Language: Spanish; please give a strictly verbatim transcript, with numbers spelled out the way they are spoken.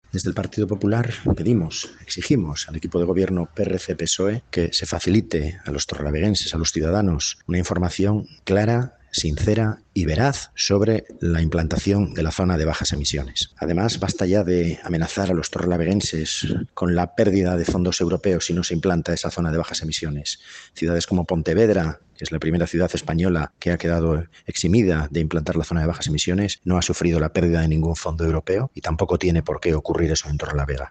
Desde el Partido Popular pedimos, exigimos al equipo de gobierno P R C P S O E que se facilite a los torrelaveguenses, a los ciudadanos, una información clara, sincera y veraz sobre la implantación de la zona de bajas emisiones. Además, basta ya de amenazar a los torrelaveguenses con la pérdida de fondos europeos si no se implanta esa zona de bajas emisiones. Ciudades como Pontevedra, que es la primera ciudad española que ha quedado eximida de implantar la zona de bajas emisiones, no ha sufrido la pérdida de ningún fondo europeo y tampoco tiene por qué ocurrir eso en Torrelavega.